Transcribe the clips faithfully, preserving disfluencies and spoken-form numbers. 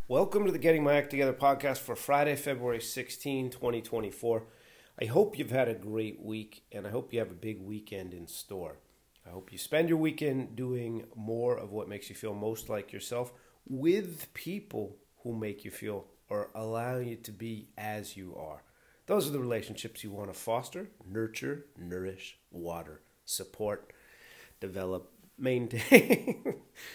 Welcome to the Getting My Act Together podcast for Friday, February sixteenth, twenty twenty-four. I hope you've had a great week, and I hope you have a big weekend in store. I hope you spend your weekend doing more of what makes you feel most like yourself with people who make you feel or allow you to be as you are. Those are the relationships you want to foster, nurture, nourish, water, support, develop, maintain.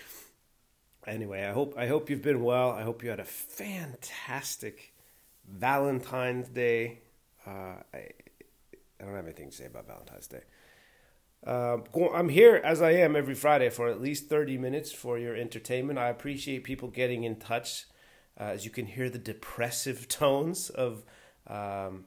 Anyway, I hope I hope you've been well. I hope you had a fantastic Valentine's Day. Uh, I, I don't have anything to say about Valentine's Day. Uh, I'm here as I am every Friday for at least thirty minutes for your entertainment. I appreciate people getting in touch. Uh, as you can hear the depressive tones of um,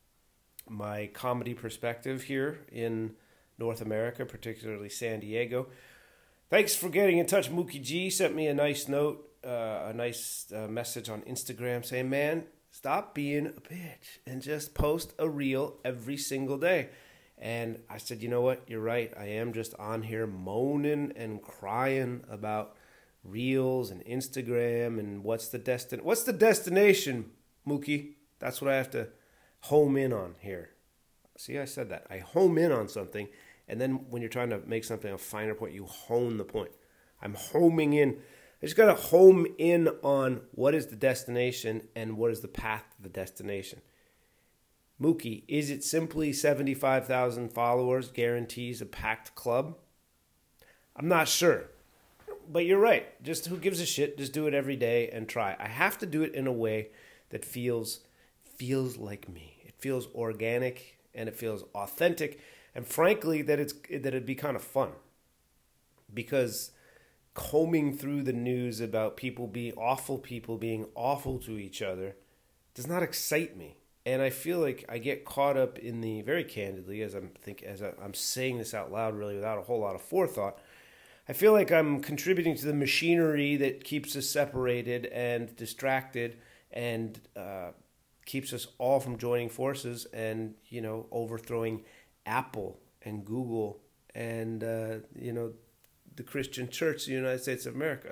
my comedy perspective here in North America, particularly San Diego. Thanks for getting in touch. Mookie G sent me a nice note, uh, a nice uh, message on Instagram saying, man, stop being a bitch and just post a reel every single day. And I said, you know what? You're right. I am just on here moaning and crying about reels and Instagram and what's the destin- What's the destination, Mookie? That's what I have to home in on here. See, I said that. I home in on something. And then when you're trying to make something a finer point, you hone the point. I'm homing in. I just got to home in on what is the destination and what is the path to the destination. Mookie, is it simply seventy-five thousand followers guarantees a packed club? I'm not sure. But you're right. Just who gives a shit? Just do it every day and try. I have to do it in a way that feels feels like me. It feels organic and it feels authentic. And frankly, that it's that it'd be kind of fun, because combing through the news about people being awful, people being awful to each other, does not excite me. And I feel like I get caught up in the, very candidly, as I'm think as I'm saying this out loud, really without a whole lot of forethought, I feel like I'm contributing to the machinery that keeps us separated and distracted and uh, keeps us all from joining forces and, you know, overthrowing Apple and Google and, uh, you know, the Christian church of the United States of America.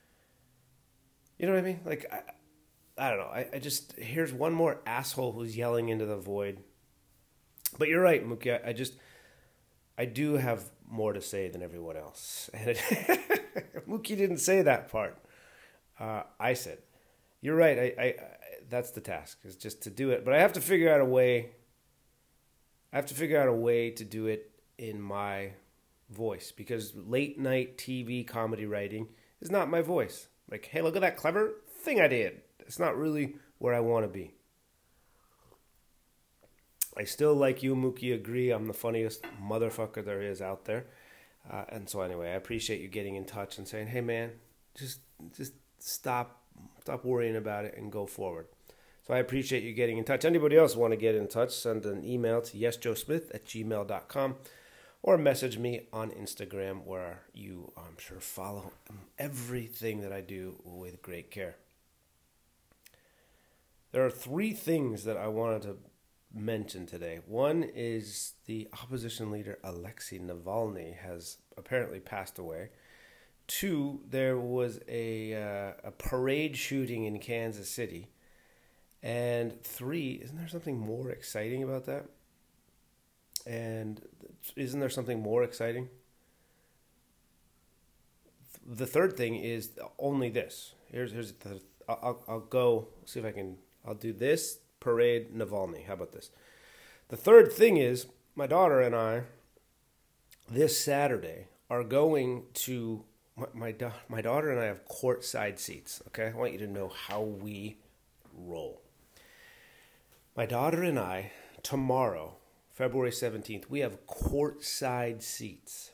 You know what I mean? Like, I, I don't know. I, I just, here's one more asshole who's yelling into the void. But you're right, Mookie. I, I just, I do have more to say than everyone else. And it, Mookie didn't say that part. Uh, I said, you're right. I, I, I, that's the task, is just to do it. But I have to figure out a way I have to figure out a way to do it in my voice, because late night T V comedy writing is not my voice. Like, hey, look at that clever thing I did. It's not really where I want to be. I still, like you, Mookie, agree I'm the funniest motherfucker there is out there. Uh, and so anyway, I appreciate you getting in touch and saying, hey, man, just just stop, stop worrying about it and go forward. So I appreciate you getting in touch. Anybody else want to get in touch, send an email to yesjoesmith at gmail dot com or message me on Instagram, where you, I'm sure, follow everything that I do with great care. There are three things that I wanted to mention today. One is the opposition leader Alexei Navalny has apparently passed away. Two, there was a uh, a parade shooting in Kansas City. And three, isn't there something more exciting about that? And isn't there something more exciting? The third thing is only this. Here's here's the, I'll I'll go see if I can. I'll do this parade Navalny. How about this? The third thing is my daughter and I this Saturday are going to my my, my daughter and I have courtside seats. Okay, I want you to know how we roll. My daughter and I, tomorrow, February seventeenth, we have courtside seats.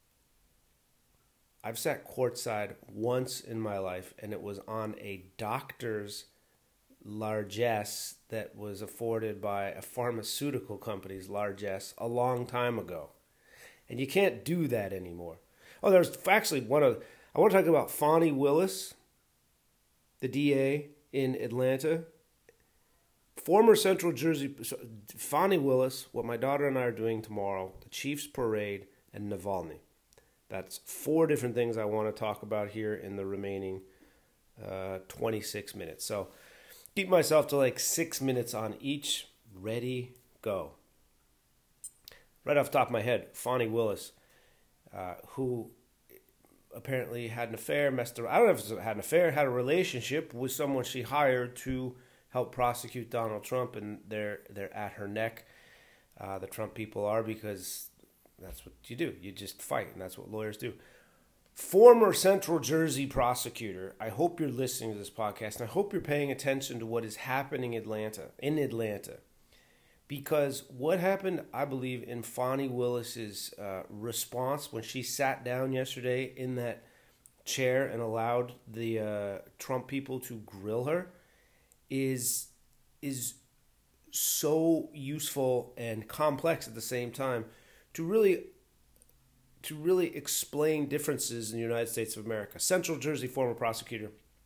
I've sat courtside once in my life, and it was on a doctor's largesse that was afforded by a pharmaceutical company's largesse a long time ago. And you can't do that anymore. Oh, there's actually one of, I want to talk about Fani Willis, the D A in Atlanta. Former Central Jersey, Fani Willis, what my daughter and I are doing tomorrow, the Chiefs Parade, and Navalny. That's four different things I want to talk about here in the remaining uh, twenty-six minutes. So keep myself to like six minutes on each. Ready, go. Right off the top of my head, Fani Willis, uh, who apparently had an affair, messed around. I don't know if it had an affair, had a relationship with someone she hired to help prosecute Donald Trump, and they're they're at her neck. Uh, the Trump people are, because that's what you do. You just fight, and that's what lawyers do. Former Central Jersey prosecutor, I hope you're listening to this podcast, and I hope you're paying attention to what is happening in Atlanta, in Atlanta. Because what happened, I believe, in Fani Willis's uh, response when she sat down yesterday in that chair and allowed the uh, Trump people to grill her is is so useful and complex at the same time to really to really explain differences in the United States of America. Central Jersey former prosecutor.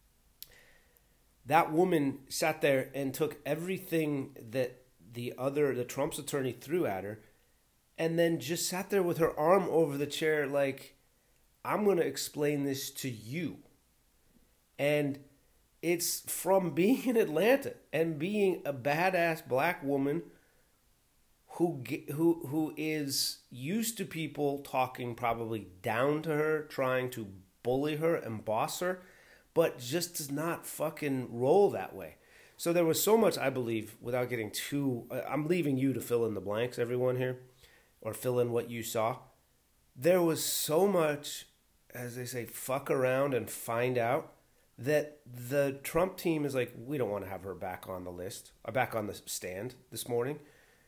That woman sat there and took everything that the other, the Trump's attorney threw at her, and then just sat there with her arm over the chair like, I'm going to explain this to you. And it's from being in Atlanta and being a badass black woman who who who is used to people talking probably down to her, trying to bully her and boss her, but just does not fucking roll that way. So there was so much, I believe, without getting too... I'm leaving you to fill in the blanks, everyone here, or fill in what you saw. There was so much, as they say, fuck around and find out, that the Trump team is like, we don't want to have her back on the list, or back on the stand this morning.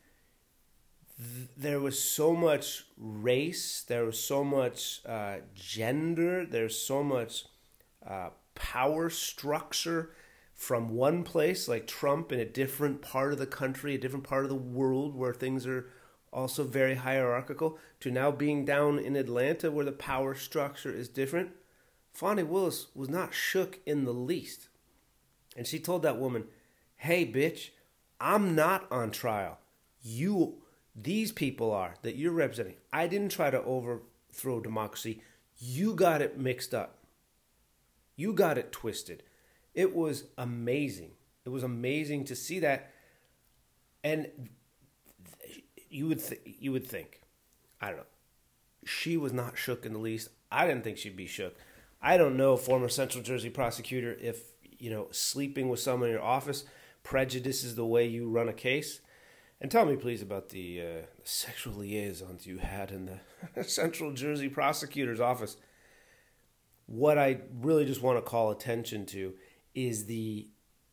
There was so much race, there was so much uh, gender, there's so much uh, power structure from one place, like Trump, in a different part of the country, a different part of the world where things are also very hierarchical, to now being down in Atlanta where the power structure is different. Fani Willis was not shook in the least. And she told that woman, hey, bitch, I'm not on trial. You, these people are, that you're representing. I didn't try to overthrow democracy. You got it mixed up. You got it twisted. It was amazing. It was amazing to see that. And you would th- you would think, I don't know, she was not shook in the least. I didn't think she'd be shook. I don't know, former Central Jersey prosecutor, if, you know, sleeping with someone in your office prejudices the way you run a case. And tell me, please, about the, uh, the sexual liaisons you had in the Central Jersey prosecutor's office. What I really just want to call attention to is the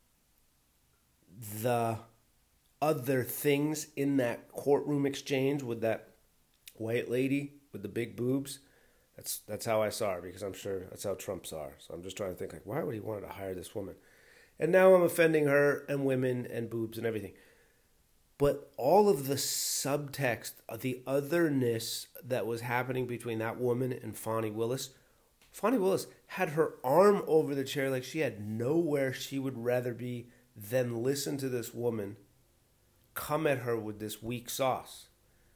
the other things in that courtroom exchange with that white lady with the big boobs. That's that's how I saw her, because I'm sure that's how Trump saw her. So I'm just trying to think, like, why would he want to hire this woman? And now I'm offending her and women and boobs and everything. But all of the subtext, the otherness that was happening between that woman and Fani Willis, Fani Willis had her arm over the chair like she had nowhere she would rather be than listen to this woman come at her with this weak sauce.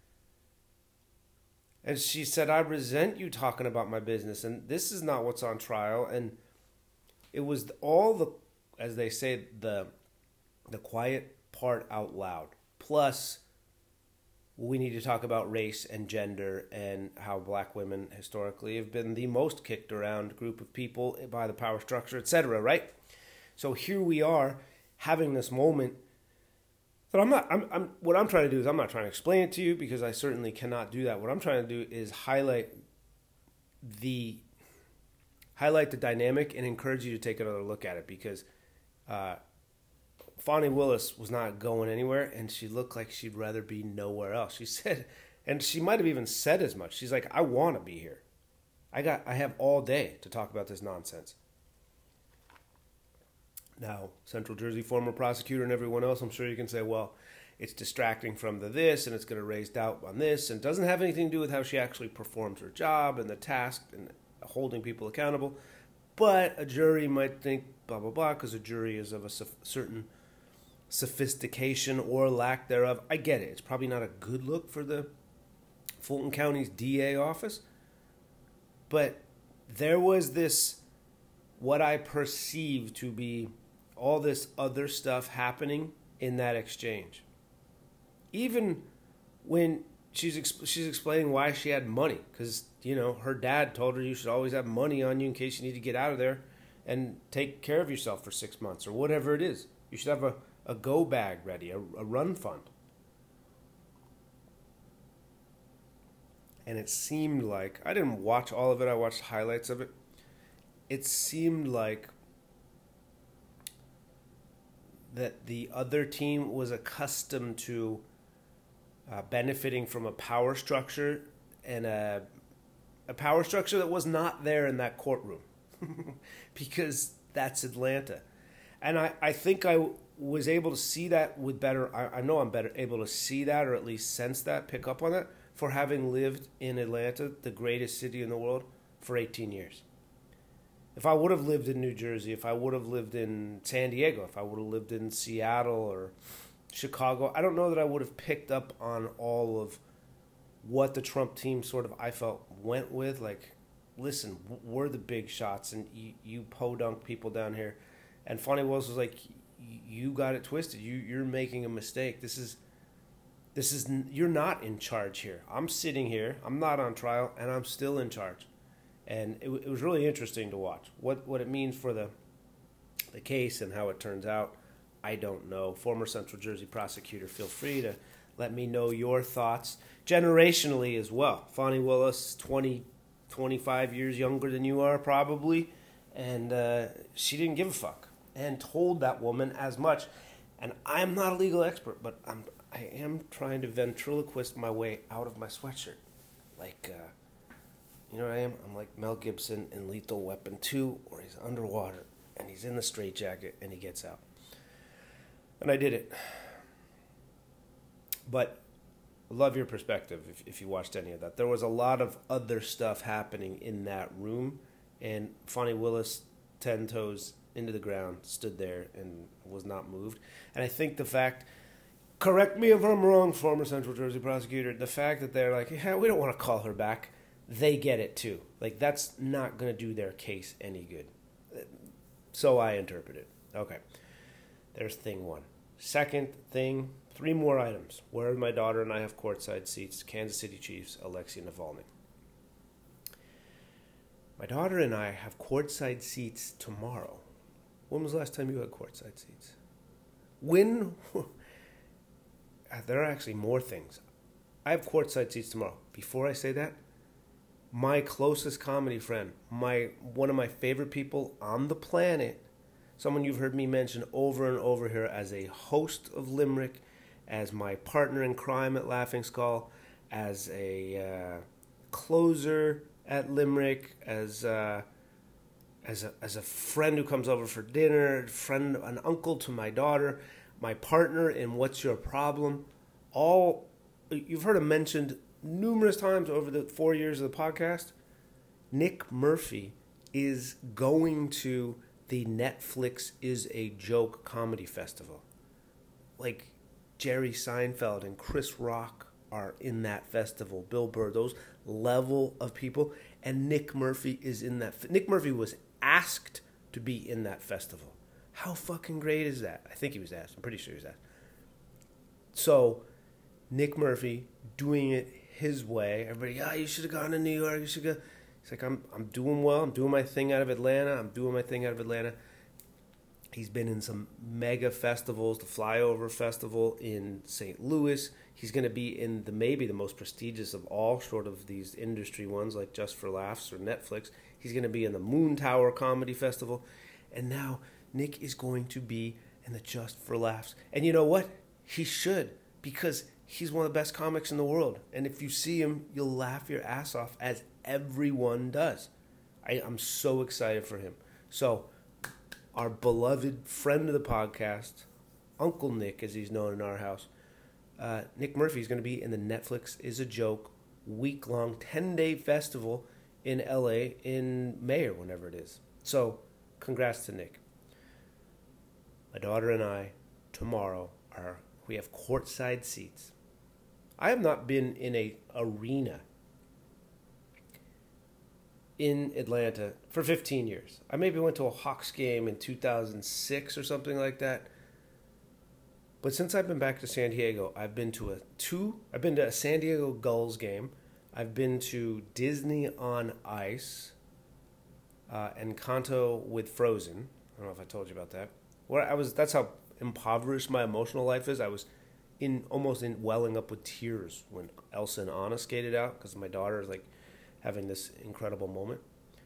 And she said, I resent you talking about my business, and this is not what's on trial. And it was all the, as they say, the the quiet part out loud. Plus, we need to talk about race and gender and how black women historically have been the most kicked around group of people by the power structure, et cetera, right? So here we are having this moment that I'm not, I'm, I'm, what I'm trying to do is I'm not trying to explain it to you, because I certainly cannot do that. What I'm trying to do is highlight the, highlight the dynamic and encourage you to take another look at it, because uh, Fani Willis was not going anywhere, and she looked like she'd rather be nowhere else. She said, and she might have even said as much. She's like, I want to be here. I got, I have all day to talk about this nonsense. Now, Central Jersey former prosecutor and everyone else, I'm sure you can say, well, it's distracting from the this, and it's going to raise doubt on this, and it doesn't have anything to do with how she actually performs her job and the task and holding people accountable. But a jury might think blah, blah, blah, because a jury is of a certain sophistication or lack thereof. I get it. It's probably not a good look for the Fulton County's D A office. But there was this what I perceive to be all this other stuff happening in that exchange. Even when she's exp- she's explaining why she had money, because, you know, her dad told her you should always have money on you in case you need to get out of there and take care of yourself for six months or whatever it is. You should have a, a go bag ready, a, a run fund. And it seemed like, I didn't watch all of it, I watched highlights of it. It seemed like that the other team was accustomed to uh, benefiting from a power structure and a, a power structure that was not there in that courtroom. Because that's Atlanta. And I, I think I was able to see that with better, I, I know I'm better able to see that, or at least sense that, pick up on that, for having lived in Atlanta, the greatest city in the world, for eighteen years. If I would have lived in New Jersey, if I would have lived in San Diego, if I would have lived in Seattle or Chicago, I don't know that I would have picked up on all of what the Trump team sort of, I felt, went with. Like, listen, we're the big shots, and you, you podunk people down here. And Fani Willis was like, you got it twisted. You, you're making a mistake. This is, this is, you're not in charge here. I'm sitting here. I'm not on trial, and I'm still in charge. And it, it was really interesting to watch. What what it means for the the case and how it turns out, I don't know. Former Central Jersey prosecutor, feel free to let me know your thoughts. Generationally as well. Fani Willis, twenty, twenty-five years younger than you are probably. And uh, she didn't give a fuck. And told that woman as much. And I'm not a legal expert, but I'm, I am trying to ventriloquist my way out of my sweatshirt. Like... Uh, You know what I am? I'm like Mel Gibson in Lethal Weapon two, where he's underwater, and he's in the straitjacket, and he gets out. And I did it. But I love your perspective if, if you watched any of that. There was a lot of other stuff happening in that room, and Fani Willis, ten toes into the ground, stood there and was not moved. And I think the fact... Correct me if I'm wrong, former Central Jersey prosecutor. The fact that they're like, yeah, we don't want to call her back. They get it too. Like, that's not going to do their case any good. So I interpret it. Okay. There's thing one. Second thing, three more items. Where my daughter and I have courtside seats, Kansas City Chiefs, Alexei Navalny. My daughter and I have courtside seats tomorrow. When was the last time you had courtside seats? When? There are actually more things. I have courtside seats tomorrow. Before I say that, my closest comedy friend, my one of my favorite people on the planet, someone you've heard me mention over and over here as a host of Limerick, as my partner in crime at Laughing Skull, as a uh, closer at Limerick, as uh, as a as a friend who comes over for dinner, friend, an uncle to my daughter, my partner in What's Your Problem. All you've heard him mentioned numerous times over the four years of the podcast. Nick Murphy is going to the Netflix Is a Joke comedy festival. Like, Jerry Seinfeld and Chris Rock are in that festival. Bill Burr, those level of people. And Nick Murphy is in that. Nick Murphy was asked to be in that festival. How fucking great is that? I think he was asked. I'm pretty sure he was asked. So, Nick Murphy doing it his way. Everybody, yeah, you should have gone to New York. You should go. He's like, I'm, I'm doing well. I'm doing my thing out of Atlanta. I'm doing my thing out of Atlanta. He's been in some mega festivals, the Flyover Festival in Saint Louis. He's going to be in the maybe the most prestigious of all, short of these industry ones like Just for Laughs or Netflix. He's going to be in the Moon Tower Comedy Festival. And now Nick is going to be in the Just for Laughs. And you know what? He should, because he's one of the best comics in the world. And if you see him, you'll laugh your ass off, as everyone does. I, I'm so excited for him. So, our beloved friend of the podcast, Uncle Nick, as he's known in our house, uh, Nick Murphy is going to be in the Netflix Is a Joke week-long, ten-day festival in L A in May or whenever it is. So, congrats to Nick. My daughter and I, tomorrow, are we have courtside seats. I have not been in a arena in Atlanta for fifteen years. I maybe went to a Hawks game in two thousand six or something like that. But since I've been back to San Diego, I've been to a two. I've been to a San Diego Gulls game. I've been to Disney on Ice, uh, Encanto with Frozen. I don't know if I told you about that. Where I was. That's how impoverished my emotional life is. I was in almost in welling up with tears when Elsa and Anna skated out because my daughter is like having this incredible moment.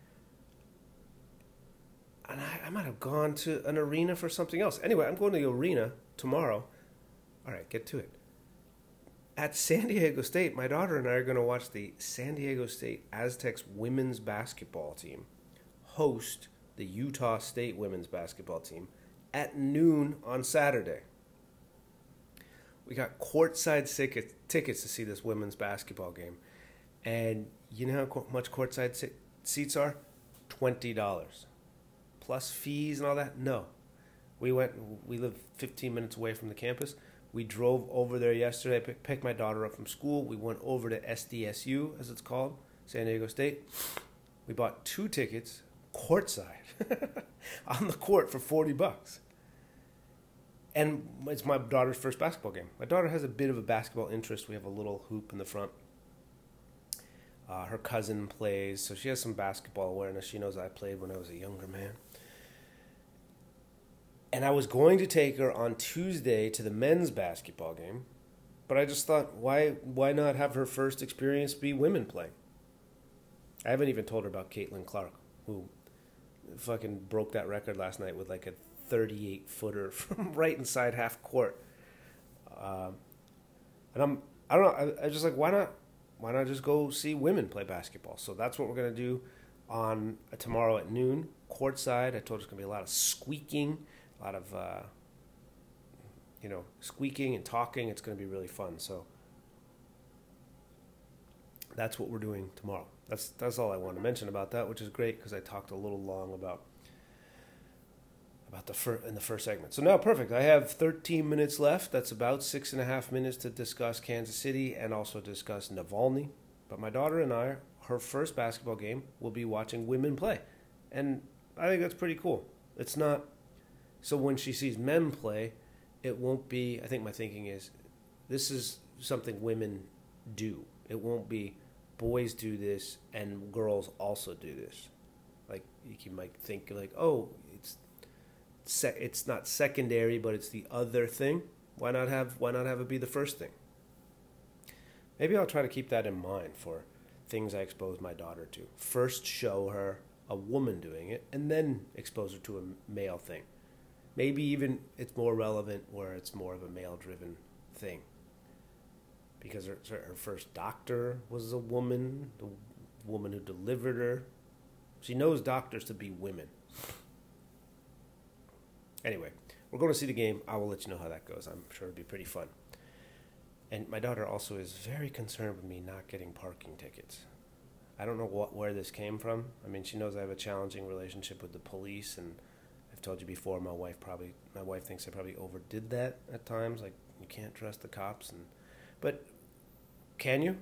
And I, I might have gone to an arena for something else. Anyway, I'm going to the arena tomorrow. All right, get to it. At San Diego State, my daughter and I are going to watch the San Diego State Aztecs women's basketball team host the Utah State women's basketball team at noon on Saturday. We got courtside tickets to see this women's basketball game. And you know how much courtside seats are? twenty dollars. Plus fees and all that? No. We went, we live fifteen minutes away from the campus. We drove over there yesterday, picked my daughter up from school. We went over to S D S U, as it's called, San Diego State. We bought two tickets, courtside, on the court for forty bucks. And it's my daughter's first basketball game. My daughter has a bit of a basketball interest. We have a little hoop in the front. Uh, her cousin plays, so she has some basketball awareness. She knows I played when I was a younger man. And I was going to take her on Tuesday to the men's basketball game, but I just thought, why why not have her first experience be women playing? I haven't even told her about Caitlin Clark, who fucking broke that record last night with like a thirty-eight footer from right inside half court. Um, and I'm, I don't know, I, I just like, why not, why not just go see women play basketball? So that's what we're going to do on uh, tomorrow at noon, courtside. I told you it's going to be a lot of squeaking, a lot of, uh, you know, squeaking and talking. It's going to be really fun. So that's what we're doing tomorrow. That's, that's all I want to mention about that, which is great because I talked a little long about about the fir- in the first segment. So now, perfect. I have thirteen minutes left. That's about six and a half minutes to discuss Kansas City and also discuss Navalny. But my daughter and I, her first basketball game, will be watching women play. And I think that's pretty cool. It's not... So when she sees men play, it won't be... I think my thinking is, this is something women do. It won't be boys do this and girls also do this. Like, you might think like, oh, it's... it's not secondary, but it's the other thing. Why not have why not have it be the first thing? Maybe I'll try to keep that in mind for things I expose my daughter to. First show her a woman doing it, and then expose her to a male thing. Maybe even it's more relevant where it's more of a male-driven thing. Because her, her first doctor was a woman, the woman who delivered her. She knows doctors to be women. Anyway, we're going to see the game. I will let you know how that goes. I'm sure it'll be pretty fun. And my daughter also is very concerned with me not getting parking tickets. I don't know what where this came from. I mean, she knows I have a challenging relationship with the police, and I've told you before, my wife probably my wife thinks I probably overdid that at times. Like, you can't trust the cops, and but can you?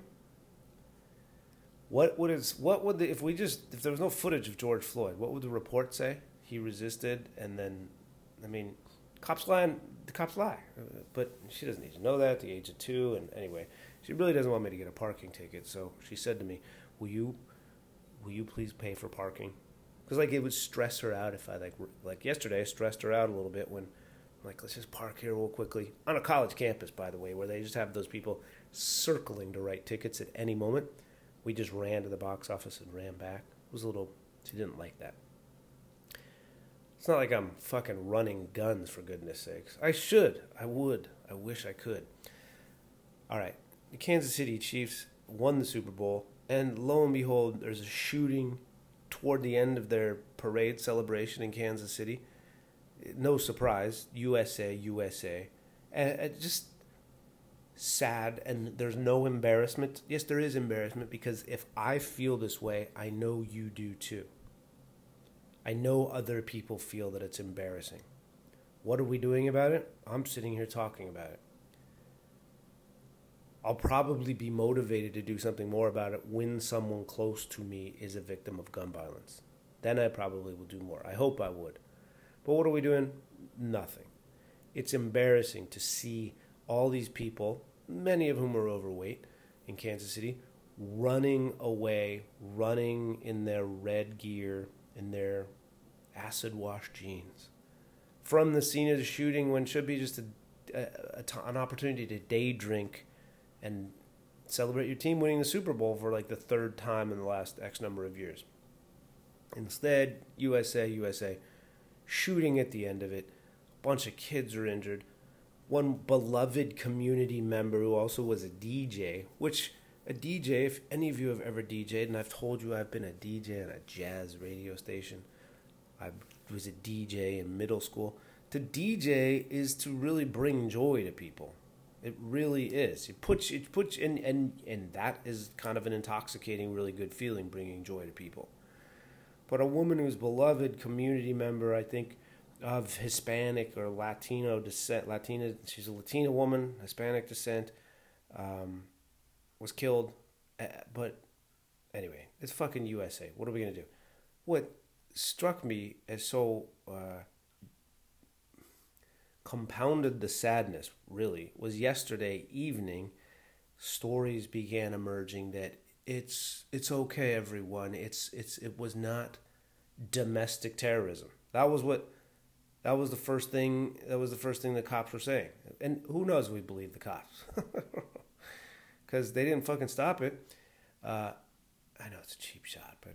What would it, what would the, if we just if there was no footage of George Floyd, what would the report say? He resisted, and then. I mean, cops lie. The cops lie, but she doesn't need to know that at the age of two. And anyway, she really doesn't want me to get a parking ticket. So she said to me, "Will you, will you please pay for parking?" Because like it would stress her out if I like like yesterday I stressed her out a little bit when I'm like, let's just park here real quickly on a college campus, by the way, where they just have those people circling to write tickets at any moment. We just ran to the box office and ran back. It was a little. She didn't like that. It's not like I'm fucking running guns, for goodness sakes. I should. I would. I wish I could. All right. The Kansas City Chiefs won the Super Bowl, and lo and behold, there's a shooting toward the end of their parade celebration in Kansas City. No surprise. U S A, U S A. And it just sad, and there's no embarrassment. Yes, there is embarrassment, because if I feel this way, I know you do too. I know other people feel that it's embarrassing. What are we doing about it? I'm sitting here talking about it. I'll probably be motivated to do something more about it when someone close to me is a victim of gun violence. Then I probably will do more. I hope I would. But what are we doing? Nothing. It's embarrassing to see all these people, many of whom are overweight in Kansas City, running away, running in their red gear, in their acid wash jeans from the scene of the shooting when it should be just a, a, a t- an opportunity to day drink and celebrate your team winning the Super Bowl for like the third time in the last X number of years. Instead, U S A, U S A, shooting at the end of it. A bunch of kids are injured. One beloved community member who also was a D J, which a D J, if any of you have ever D J'd, and I've told you I've been a D J at a jazz radio station. I was a D J in middle school. To D J is to really bring joy to people. It really is. It puts it puts and and and that is kind of an intoxicating, really good feeling, bringing joy to people. But a woman who's beloved community member, I think, of Hispanic or Latino descent, Latina, she's a Latina woman, Hispanic descent, um, was killed. Uh, but anyway, it's fucking U S A. What are we gonna do? What struck me as so uh, compounded the sadness, really, was yesterday evening, stories began emerging that it's it's okay, everyone. It's it's it was not domestic terrorism. That was what that was the first thing that was the first thing the cops were saying. And who knows if we believe the cops. Because they didn't fucking stop it. Uh, I know it's a cheap shot, but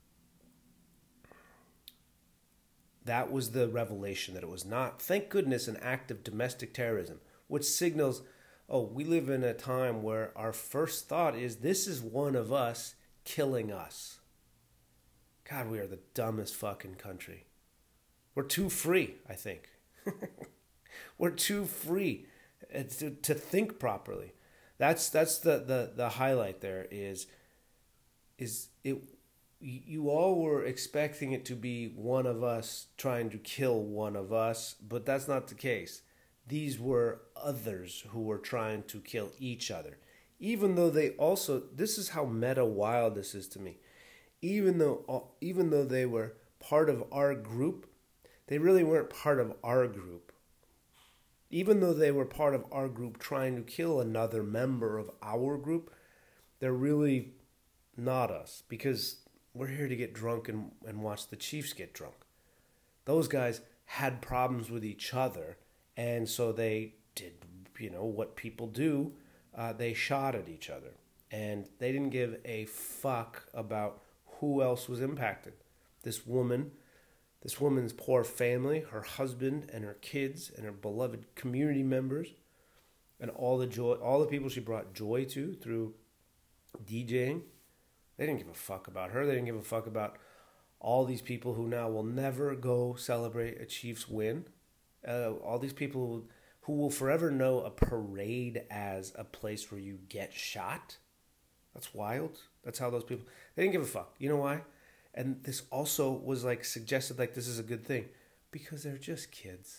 that was the revelation, that it was not, thank goodness, an act of domestic terrorism, which signals, oh, we live in a time where our first thought is, this is one of us killing us. God, we are the dumbest fucking country. We're too free, I think. We're too free to, to think properly. That's that's the, the, the highlight there is, is it. You all were expecting it to be one of us trying to kill one of us, but that's not the case. These were others who were trying to kill each other. Even though they also, this is how meta wild this is to me. Even though, even though they were part of our group, they really weren't part of our group. Even though they were part of our group trying to kill another member of our group, they're really not us, because we're here to get drunk and, and watch the Chiefs get drunk. Those guys had problems with each other, and so they did, you know, what people do. Uh, they shot at each other, and they didn't give a fuck about who else was impacted. This woman, this woman's poor family, her husband and her kids and her beloved community members, and all the joy, all the people she brought joy to through DJing. They didn't give a fuck about her. They didn't give a fuck about all these people who now will never go celebrate a Chiefs win. Uh, all these people who, who will forever know a parade as a place where you get shot. That's wild. That's how those people... They didn't give a fuck. You know why? And this also was like suggested like this is a good thing. Because they're just kids.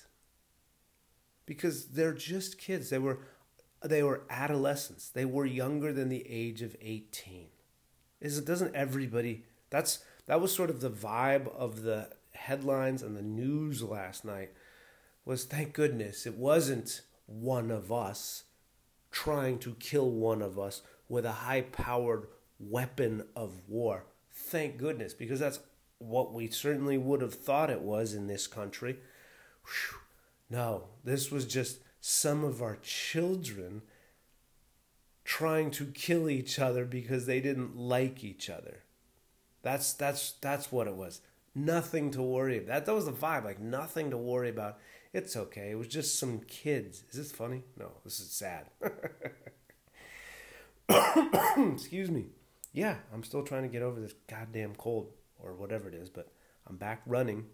Because they're just kids. They were, they were adolescents. They were younger than the age of eighteen. Is it doesn't everybody that's that was sort of the vibe of the headlines and the news last night, was thank goodness it wasn't one of us trying to kill one of us with a high powered weapon of war. Thank goodness, because that's what we certainly would have thought it was in this country. Whew. No, this was just some of our children trying to kill each other because they didn't like each other. That's that's that's what it was. Nothing to worry about. That, that was the vibe, like nothing to worry about. It's okay. It was just some kids. Is this funny? No, this is sad. Excuse me. Yeah, I'm still trying to get over this goddamn cold or whatever it is, but I'm back running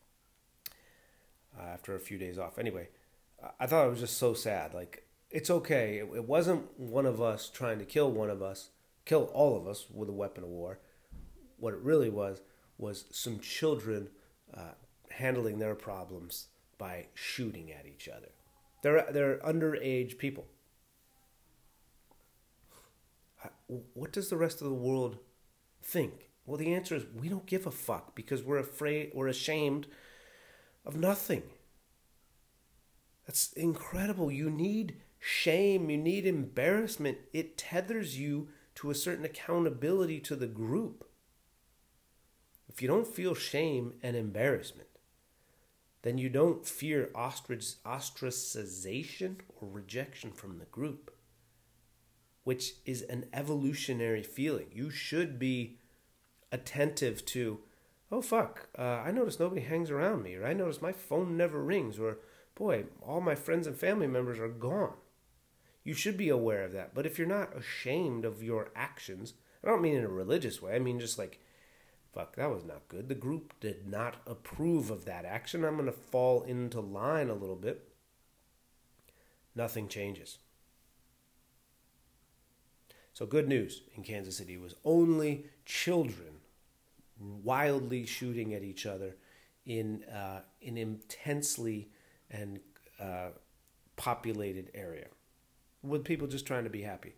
uh, after a few days off. Anyway, I thought it was just so sad. Like, it's okay. It, it wasn't one of us trying to kill one of us, kill all of us with a weapon of war. What it really was, was some children uh, handling their problems by shooting at each other. They're, they're underage people. what does the rest of the world think? Well, the answer is we don't give a fuck because we're afraid, we're ashamed of nothing. That's incredible. You need shame, you need embarrassment. It tethers you to a certain accountability to the group. If you don't feel shame and embarrassment, then you don't fear ostrac- ostracization or rejection from the group, which is an evolutionary feeling. You should be attentive to, oh fuck, uh, I notice nobody hangs around me, or I notice my phone never rings, or boy, all my friends and family members are gone. You should be aware of that. But if you're not ashamed of your actions, I don't mean in a religious way, I mean just like, fuck, that was not good. The group did not approve of that action. I'm going to fall into line a little bit. Nothing changes. So good news in Kansas City was only children wildly shooting at each other in uh, an intensely and uh, populated area with people just trying to be happy.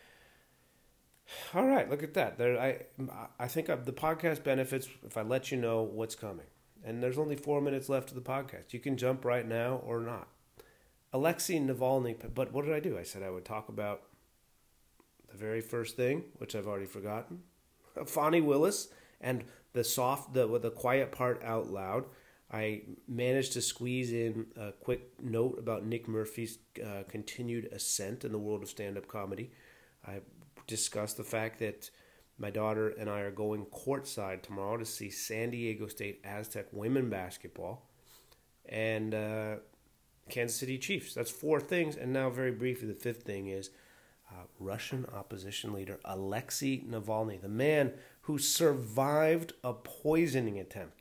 All right, look at that. There, I I think the podcast benefits if I let you know what's coming. And there's only four minutes left of the podcast. You can jump right now or not. Alexei Navalny, but what did I do? I said I would talk about the very first thing, which I've already forgotten. Fani Willis and the soft, the the quiet part out loud. I managed to squeeze in a quick note about Nick Murphy's uh, continued ascent in the world of stand-up comedy. I discussed the fact that my daughter and I are going courtside tomorrow to see San Diego State Aztec women basketball and uh, Kansas City Chiefs. That's four things. And now very briefly, the fifth thing is uh, Russian opposition leader Alexei Navalny, the man who survived a poisoning attempt.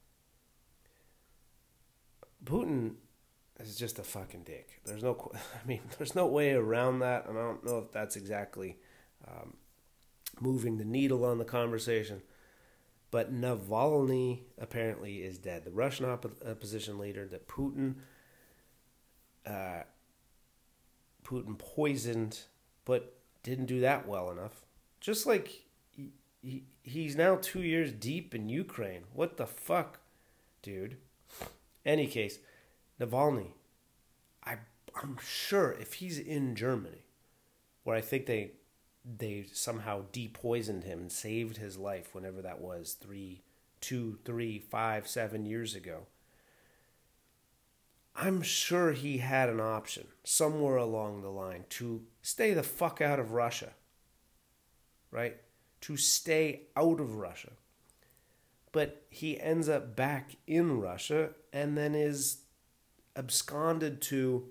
Putin is just a fucking dick. There's no, I mean, there's no way around that, and I don't know if that's exactly um, moving the needle on the conversation. But Navalny apparently is dead. The Russian op- opposition leader that Putin, uh, Putin poisoned, but didn't do that well enough. Just like he, he, he's now two years deep in Ukraine. What the fuck, dude? Any case, Navalny, I, I'm sure if he's in Germany, where I think they they somehow depoisoned him and saved his life whenever that was, three, two, three, five, seven years ago, I'm sure he had an option somewhere along the line to stay the fuck out of Russia, right? To stay out of Russia. But he ends up back in Russia and then is absconded to,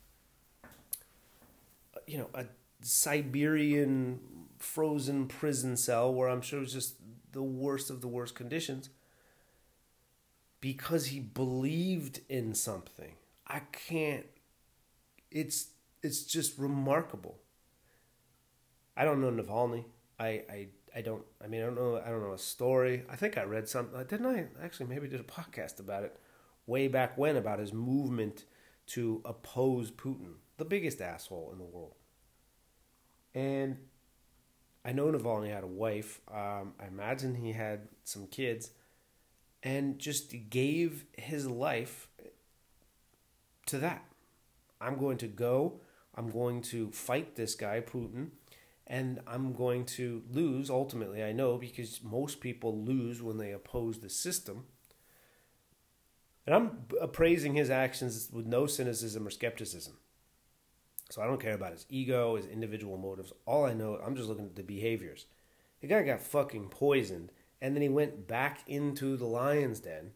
you know, a Siberian frozen prison cell where I'm sure it's just the worst of the worst conditions because he believed in something. I can't, it's it's just remarkable. I don't know Navalny. I, I I don't, I mean, I don't know, I don't know a story. I think I read something, didn't I? Actually, maybe did a podcast about it way back when about his movement to oppose Putin, the biggest asshole in the world. And I know Navalny had a wife. Um, I imagine he had some kids and just gave his life to that. I'm going to go, I'm going to fight this guy, Putin, and I'm going to lose, ultimately, I know, because most people lose when they oppose the system. And I'm appraising his actions with no cynicism or skepticism. So I don't care about his ego, his individual motives. All I know, I'm just looking at the behaviors. The guy got fucking poisoned, and then he went back into the lion's den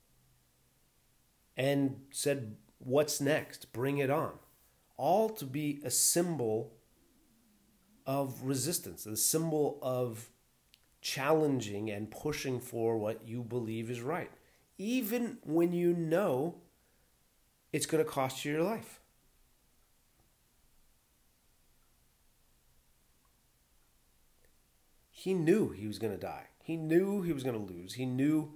and said, what's next? Bring it on. All to be a symbol of resistance, a symbol of challenging and pushing for what you believe is right, even when you know it's going to cost you your life. He knew he was going to die. He knew he was going to lose. He knew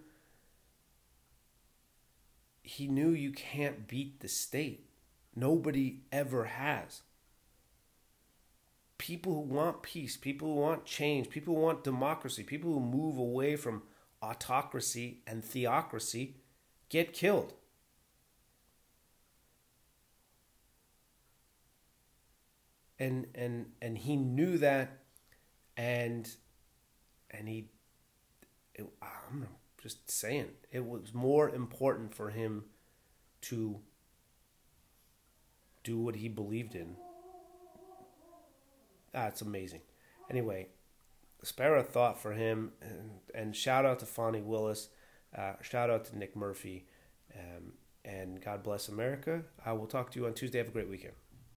he knew you can't beat the state. Nobody ever has. people who want peace, people who want change, people who want democracy, people who move away from autocracy and theocracy get killed. And and and he knew that, and and he, it, I'm just saying, it was more important for him to do what he believed in. Ah, it's amazing. Anyway, spare a thought for him, and, and shout out to Fonnie Willis, uh, shout out to Nick Murphy, um, and God bless America. I will talk to you on Tuesday. Have a great weekend.